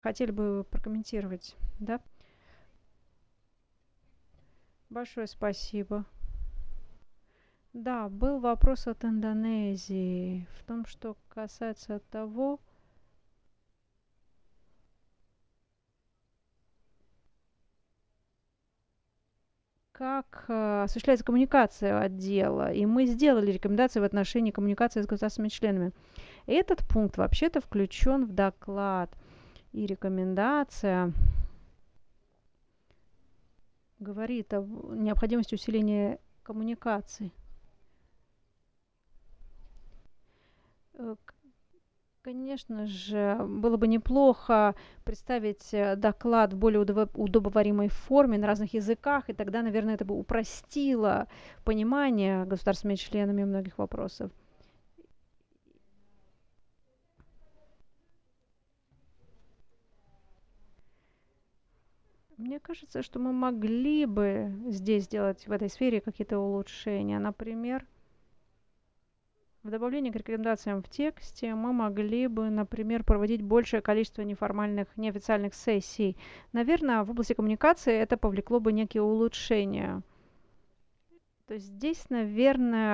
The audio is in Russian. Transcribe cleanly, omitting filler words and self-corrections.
Хотели бы прокомментировать, да? Большое спасибо. Да, был вопрос от Индонезии в том, что касается того, как осуществляется коммуникация отдела. И мы сделали рекомендации в отношении коммуникации с государственными членами. Этот пункт вообще-то включен в доклад. И рекомендация говорит о необходимости усиления коммуникаций. Э, Конечно же, было бы неплохо представить доклад в более удобоваримой форме на разных языках, и тогда, наверное, это бы упростило понимание государственными членами многих вопросов. Мне кажется, что мы могли бы здесь сделать в этой сфере какие-то улучшения. Например, в добавлении к рекомендациям в тексте мы могли бы, например, проводить большее количество неформальных, неофициальных сессий. Наверное, в области коммуникации это повлекло бы некие улучшения. То есть здесь, наверное,